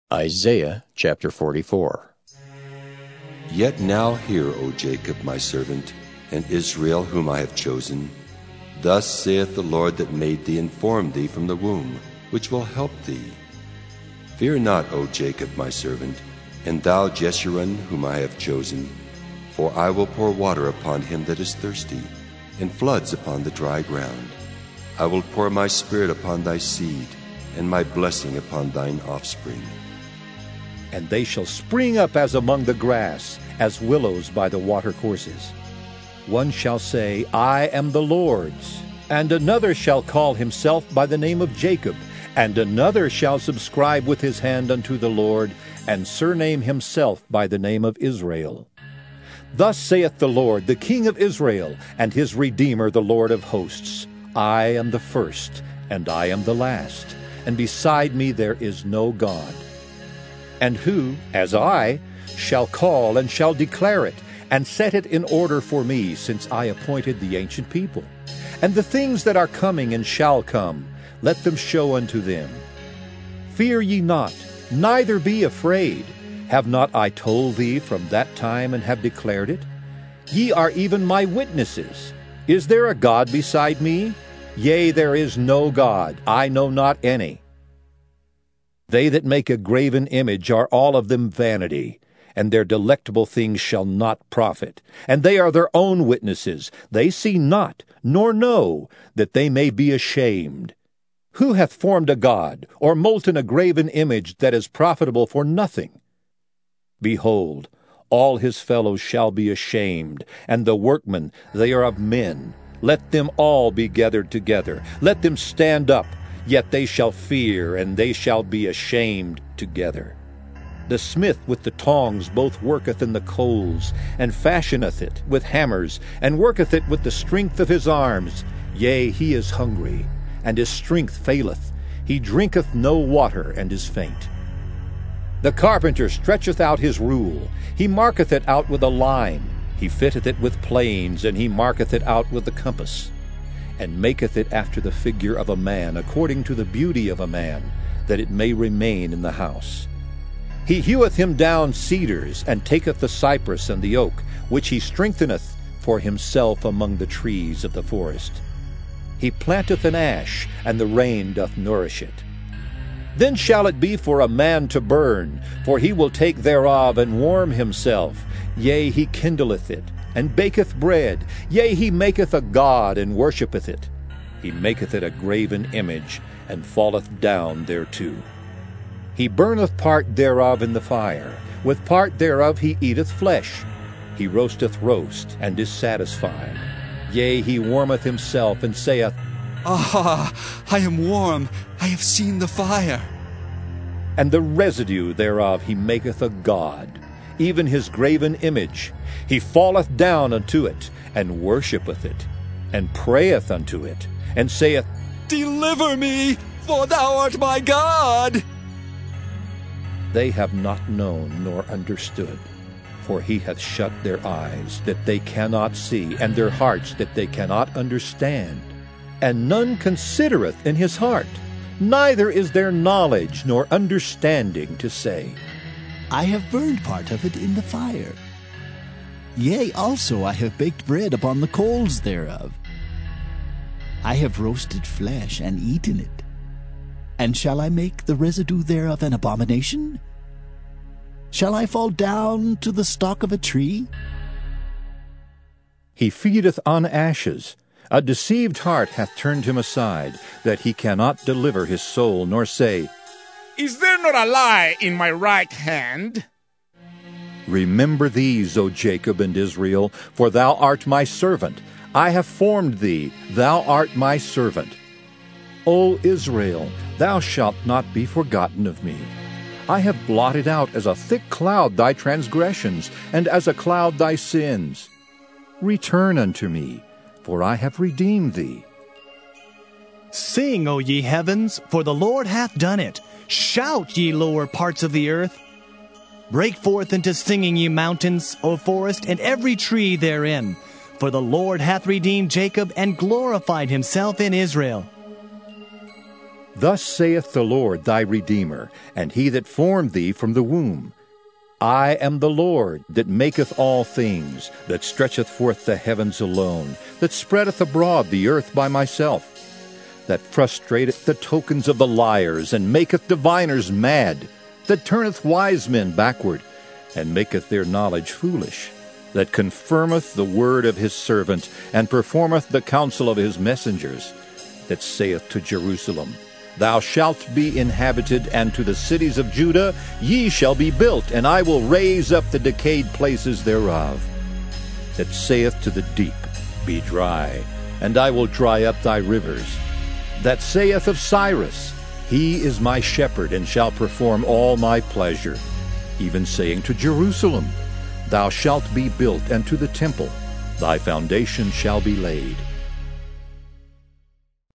Isaiah chapter 44. Yet now hear, O Jacob, my servant, and Israel, whom I have chosen. Thus saith the Lord that made thee and formed thee from the womb, which will help thee. Fear not, O Jacob, my servant, and thou, Jeshurun, whom I have chosen. For I will pour water upon him that is thirsty, and floods upon the dry ground. I will pour my spirit upon thy seed, and my blessing upon thine offspring. And they shall spring up as among the grass, as willows by the watercourses. One shall say, I am the Lord's, and another shall call himself by the name of Jacob, and another shall subscribe with his hand unto the Lord, and surname himself by the name of Israel. Thus saith the Lord, the King of Israel, and his Redeemer, the Lord of hosts, I am the first, and I am the last, and beside me there is no God. And who, as I, shall call and shall declare it, and set it in order for me, since I appointed the ancient people? And the things that are coming and shall come, let them show unto them. Fear ye not, neither be afraid. Have not I told thee from that time, and have declared it? Ye are even my witnesses. Is there a God beside me? Yea, there is no God, I know not any. They that make a graven image are all of them vanity, and their delectable things shall not profit. And they are their own witnesses. They see not, nor know, that they may be ashamed. Who hath formed a god, or molten a graven image that is profitable for nothing? Behold, all his fellows shall be ashamed, and the workmen, they are of men. Let them all be gathered together. Let them stand up. Yet they shall fear, and they shall be ashamed together. The smith with the tongs both worketh in the coals, and fashioneth it with hammers, and worketh it with the strength of his arms. Yea, he is hungry, and his strength faileth. He drinketh no water, and is faint. The carpenter stretcheth out his rule. He marketh it out with a line. He fitteth it with planes, and he marketh it out with the compass. And maketh it after the figure of a man, according to the beauty of a man, that it may remain in the house. He heweth him down cedars, and taketh the cypress and the oak, which he strengtheneth for himself among the trees of the forest. He planteth an ash, and the rain doth nourish it. Then shall it be for a man to burn, for he will take thereof and warm himself. Yea, he kindleth it, and baketh bread. Yea, he maketh a god, and worshippeth it. He maketh it a graven image, and falleth down thereto. He burneth part thereof in the fire. With part thereof he eateth flesh. He roasteth roast, and is satisfied. Yea, he warmeth himself, and saith, Ah, I am warm, I have seen the fire. And the residue thereof he maketh a god, even his graven image. He falleth down unto it, and worshippeth it, and prayeth unto it, and saith, Deliver me, for thou art my God. They have not known nor understood, for he hath shut their eyes, that they cannot see, and their hearts, that they cannot understand. And none considereth in his heart, neither is there knowledge nor understanding to say, I have burned part of it in the fire. Yea, also I have baked bread upon the coals thereof. I have roasted flesh and eaten it. And shall I make the residue thereof an abomination? Shall I fall down to the stalk of a tree? He feedeth on ashes. A deceived heart hath turned him aside, that he cannot deliver his soul, nor say, Is there not a lie in my right hand? Remember these, O Jacob and Israel, for thou art my servant. I have formed thee, thou art my servant. O Israel, thou shalt not be forgotten of me. I have blotted out as a thick cloud thy transgressions, and as a cloud thy sins. Return unto me, for I have redeemed thee. Sing, O ye heavens, for the Lord hath done it. Shout, ye lower parts of the earth. Break forth into singing, ye mountains, O forest, and every tree therein. For the Lord hath redeemed Jacob, and glorified himself in Israel. Thus saith the Lord thy Redeemer, and he that formed thee from the womb. I am the Lord that maketh all things, that stretcheth forth the heavens alone, that spreadeth abroad the earth by myself, that frustrateth the tokens of the liars, and maketh diviners mad, that turneth wise men backward, and maketh their knowledge foolish, that confirmeth the word of his servant, and performeth the counsel of his messengers, that saith to Jerusalem, Thou shalt be inhabited, and to the cities of Judah, Ye shall be built, and I will raise up the decayed places thereof, that saith to the deep, Be dry, and I will dry up thy rivers, that saith of Cyrus, He is my shepherd, and shall perform all my pleasure, even saying to Jerusalem, Thou shalt be built, and to the temple, Thy foundation shall be laid.